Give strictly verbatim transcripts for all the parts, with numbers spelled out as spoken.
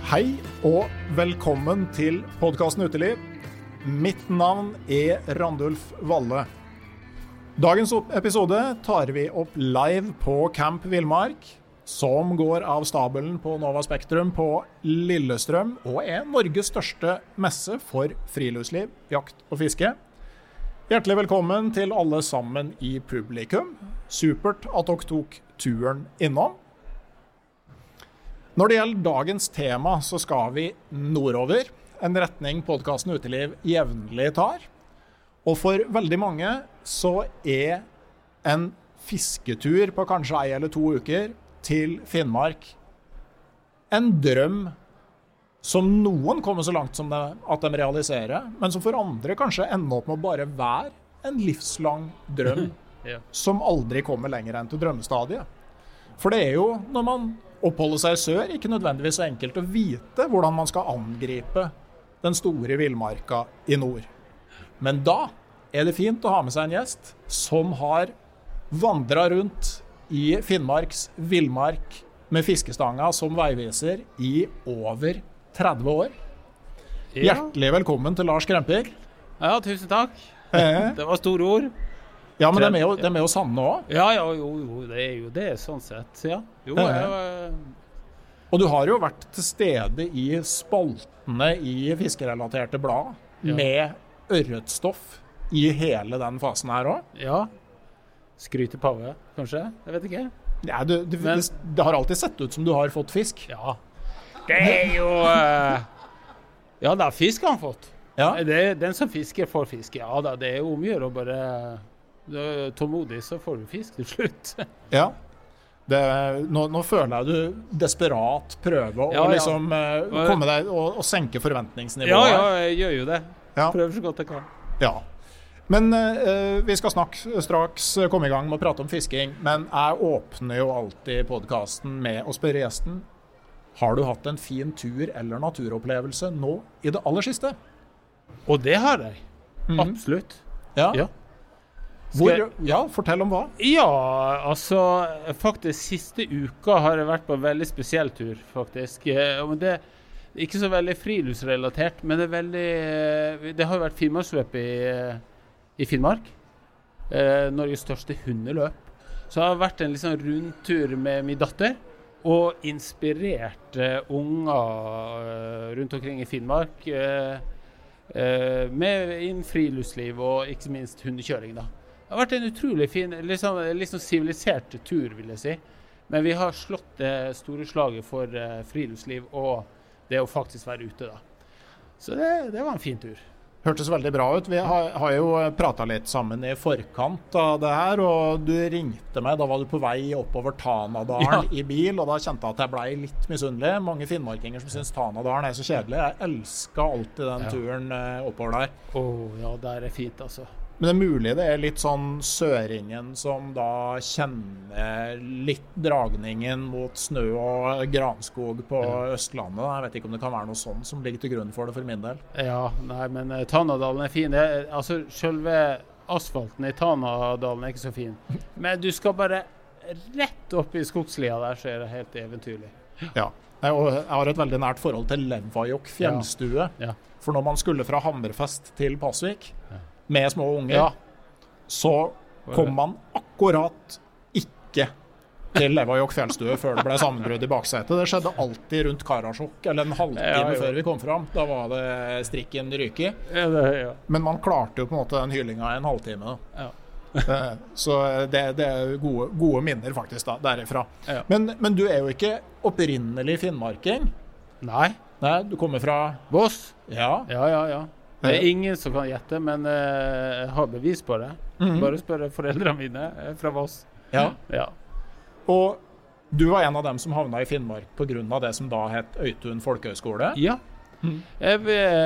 Hei og velkommen til podcasten Uteliv. Mitt navn er Randulf Valle. Dagens episode tar vi opp live på Camp Villmark, som går av stabelen på Nova Spektrum på Lillestrøm, og er Norges største messe for friluftsliv, jakt og fiske. Hjertelig velkommen til alle sammen i publikum. Supert at dere tok turen innom. Når det gjelder dagens tema, så skal vi nordover, en retning podcasten Uteliv jevnlig tar. Og for veldig mange så er en fisketur på kanskje en eller to uker til Finnmark en drøm som noen kommer så langt som det, at de realiserer, men som for andre kanskje ender opp med å bare være en livslang drøm ja. Som aldri kommer lenger enn til drømmestadiet. For det er jo, når man oppholder seg i sør, ikke nødvendigvis så enkelt å vite hvordan man skal angripe den store villmarka i nord. Men da er det fint å ha med seg en gjest som har vandret rundt i Finnmarks villmark med fiskestanga som veiviser i over tretti år. Ja. Hjertelig velkommen til Lars Krempik. Ja, tusen takk. Eh. Det var store ord. Ja, men de er jo, de er jo sanne også. Ja, ja, jo, jo, det er jo det, sånn sett, ja. Jo, eh. jeg, Og du har jo vært til stede i spaltene i fiskerelaterte blad ja. Med ørretstoff i hele den fasen her også. Ja, skrytepave, kanskje? Jeg vet ikke. Ja, du, du, Men, det, det har alltid sett ut som du har fått fisk. Ja, det er jo... Uh, ja, da fisk har han fått. Ja. Det er den som fisker får fisk. Ja, da, det er jo omgjør å bare... Du er tålmodig, så får du fisk til slutt. Ja. Det, nå, nå føler jeg du desperat prøver å ja, ja. liksom, uh, komme deg og, og senke forventningsnivået. Ja, ja, jeg gjør jo det. Ja. Prøver så godt jeg kan. Ja. Men uh, vi skal snakke straks komme i gang med å prate om fisking, men jeg åpner jo alltid podcasten med å spørre gjesten, har du hatt en fin tur eller naturopplevelse nå i det aller siste? Og det har jeg. Mm. Absolutt. Ja. Ja. Hvor, ja, fortell om hva. Ja, altså faktisk siste uka har jeg vært på en veldig spesiell tur faktisk. Det er ikke så veldig friluftsrelatert, men det er veldig, det har vært Finnmarksløp i, i Finnmark. Eh, Norges største hundeløp. Så jeg har vært en liksom rundtur med min datter, og inspirert uh, unger uh, rundt omkring i Finnmark uh, uh, med inn friluftsliv og ikke minst hundekjøring da. Det har vært en utrolig fin, liksom, liksom sivilisert tur, vil jeg si. Men vi har slått det store slaget for uh, friluftsliv og det å faktisk være ute da. Så det, det var en fin tur. Hørtes veldig bra ut. Vi har, har jo pratet litt sammen i forkant av det her, og du ringte meg, da var du på vei oppover Tanadalen ja. I bil, og da kjente jeg at jeg ble litt misunnelig. Mange finnmarkinger som synes Tanadalen er så kjedelig. Jeg elsket alltid den ja. Turen uh, oppover der. Åh, ja, der er fint altså. Men det er mulig det er litt sånn søringen som da kjenner litt dragningen mot snø og granskog på ja. Østlandet. Jeg vet ikke om det kan være noe sånt som ligger til grunn for det for min del. Ja, nei, men uh, Tanadalen er fin. Det er, altså, selve asfalten i Tanadalen er ikke så fin. Men du skal bare rett opp i skogslia der, så er det helt eventyrlig. Ja, jeg har et veldig nært forhold til Levajok fjellstue. Ja. Ja. For når man skulle fra Hammerfest til Pasvik, ja. Med små unger, ja. Så kom man akkurat ikke til Levajok fjellstue før det ble sammenbrudd i baksetet. Det skjedde alltid rundt Karasjok, eller en halvtime ja, ja. Før vi kom fram. Da var det strikken ryke. Ja, det, ja. Men man klarte jo på en måte den hyllinga i en halvtime. Ja. Så det, det er gode, gode minner faktisk da, derifra. Ja. Men, men du er jo ikke opprinnelig finnmarking. Nei. Nei, du kommer fra Voss. Ja. Ja, ja, ja. Det er ingen som kan gjette, men uh, jeg har bevis på det. Mm-hmm. Bare spørre foreldrene mine fra Voss. Ja. Ja. Og du var en av dem som havnet i Finnmark på grunn av det som da het Øytun Folkehøgskole. Ja. Mm. Jeg,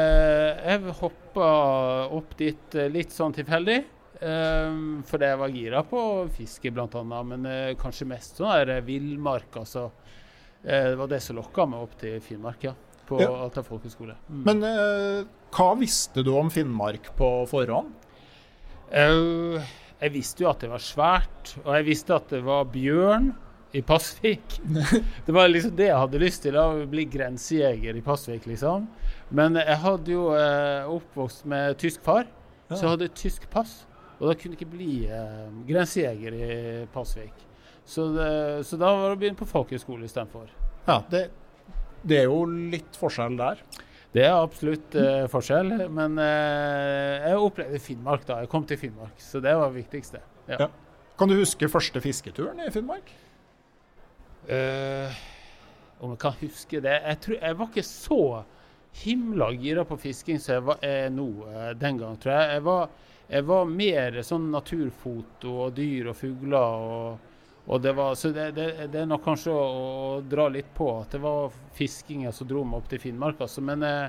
jeg hoppet opp dit litt sånn tilfeldig, um, fordi jeg var gira på fiske blant annet, men uh, kanskje mest sånn der villmark, altså. Uh, det var det som lokket meg opp til Finnmark, ja. På ja. Alta Folkehøgskole. Mm. Men uh, hva visste du om Finnmark på forhånd? Uh, jeg visste jo at det var svært, og jeg visste at det var bjørn, i Pasvik. Det var liksom det jeg hadde lyst til, å bli grensejeger i Pasvik, liksom. Men jeg hadde jo eh, oppvokst med tysk far, ja. Så jeg hadde tysk pass, og da kunne jeg ikke bli eh, grensejeger i Pasvik. Så, det, så da var det å begynne på folkehøyskole i stedet for. Ja, det, det er jo litt forskjell der. Det er absolutt eh, forskjell, men eh, jeg opplevde Finnmark da. Jeg kom til Finnmark, så det var det viktigste. Ja. Ja. Kan du huske første fisketuren i Finnmark? Uh, om jeg kan huske det. Jeg, tror, jeg var ikke så himla gira på fisking som jeg var jeg nå uh, den gang, tror jeg. Jeg var, jeg var mer sånn naturfoto og dyr og fugler. Og, og det var, så det, det, det er nok kanskje å, å dra litt på at det var fiskingen som dro meg opp til Finnmark. Altså. Men uh,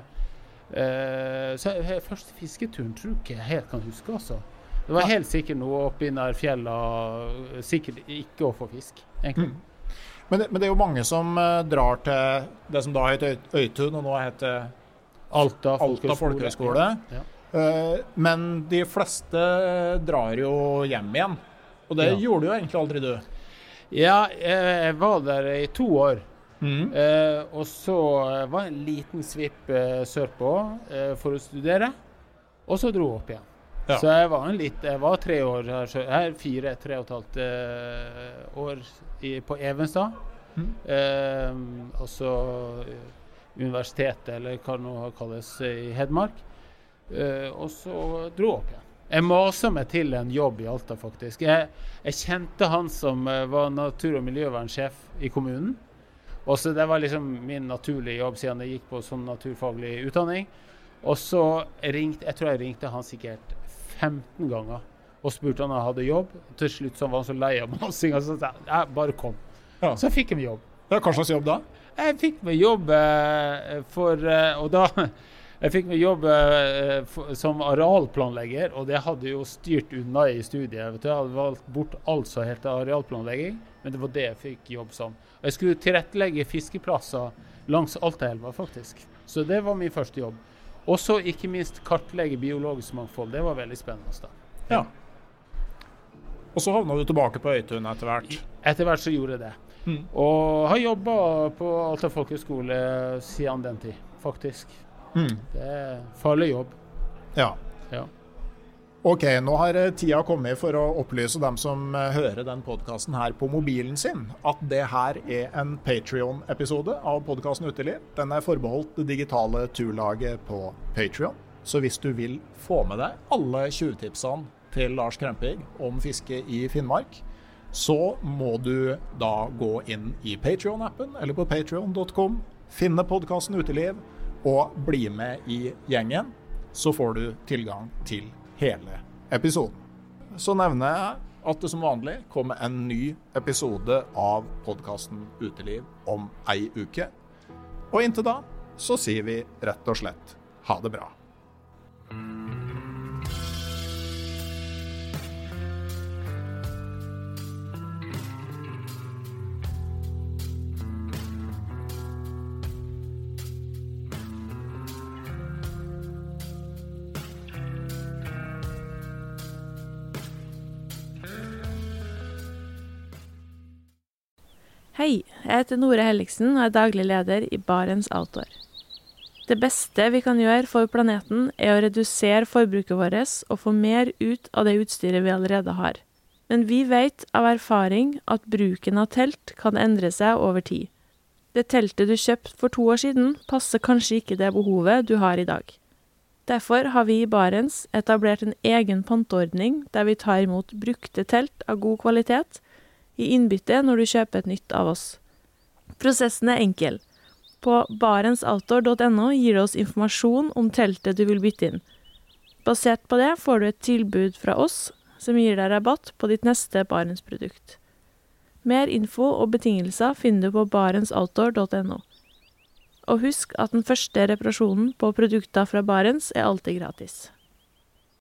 uh, så jeg, første fisketuren tror ikke jeg helt kan huske. Altså. Det var helt sikkert noe oppi nær fjellene, sikkert ikke å få fisk, egentlig. Mm. Men det, men det er jo mange som uh, drar til det som da heter Øytun, og nå heter Alta Alta folkehøyskole. Ja. Uh, men de fleste drar jo hjem igjen. Og det ja. Gjorde jo egentlig aldri du. Ja, jeg var der i to år. Mm. Uh, og så var jeg en liten svipp uh, sørpå uh, for å studere. Og så dro jeg opp igjen. Ja. Så jeg var, en litt, jeg var tre år her, så jeg er fire, tre og et halvt eh, år i, på Evenstad. Mm. Eh, og så universitetet, eller hva det nå kalles, i Hedmark. Eh, og så dro jeg opp igjen. Jeg maset meg til en jobb i Alta, faktisk. Jeg, jeg kjente han som uh, var natur- og miljøvernsjef i kommunen. Og så det var liksom min naturlige jobb, siden jeg gikk på sånn naturfaglig utdanning. Og så ringte, jeg tror jeg ringte han sikkert femten ganger og spurte han om han hadde jobb. Til slutt så var han så lei av masing, og så sa jeg, ja, bare kom. Ja. Så fikk jeg meg jobb. Ja, hva slags jobb da? Jeg fikk meg jobb eh, for, eh, og da, jeg fikk meg jobb eh, for, som arealplanlegger, og det hadde jo styrt unna i studiet. Vet du, jeg hadde valgt bort alt som helt arealplanlegging, men det var det jeg fikk jobb som. Og jeg skulle tilrettelegge fiskeplasser langs Altaelva, faktisk. Så det var min første jobb. Og så ikke minst kartlegge biologisk mangfold. Det var veldig spennende da. Ja. Og så havnet du tilbake på Øytun etter hvert. Etter hvert så gjorde jeg det. Mm. Og har jobbet på Alta folkehøyskole siden den tid, faktisk. Mm. Det er farlig jobb. Ja. Ja. Ok, nå har tida kommet for å opplyse dem som hører den podcasten her på mobilen sin, at det her er en Patreon-episode av podcasten Uteliv. Den er forbeholdt det digitale turlaget på Patreon. Så hvis du vil få med deg alle tjuvtipsene til Lars Krempig om fiske i Finnmark, så må du da gå inn i Patreon-appen eller på patreon punktum com, finne podcasten Uteliv og bli med i gjengen, så får du tilgang til hele episoden. Så nevner jeg at det som vanlig kommer en ny episode av podcasten Uteliv om ei uke. Og inntil da så sier vi rett og slett ha det bra. Hei, jeg heter Nore Helliksen og er daglig leder i Barents Outdoor. Det beste vi kan gjøre for planeten er å redusere forbruket vårt og få mer ut av det utstyret vi allerede har. Men vi vet av erfaring at bruken av telt kan endre seg over tid. Det teltet du kjøpte for to år siden passer kanskje ikke det behovet du har i dag. Derfor har vi i Barents etablert en egen panteordning der vi tar imot brukte telt av god kvalitet i innbytte når du kjøper et nytt av oss. Prosessen er enkel. På barents outdoor punktum no gir du oss informasjon om teltet du vil bytte inn. Basert på det får du et tilbud fra oss som gir deg rabatt på ditt neste Barents-produkt. Mer info og betingelser finner du på barents outdoor punktum no. Og husk at den første reparasjonen på produkter fra Barents er alltid gratis.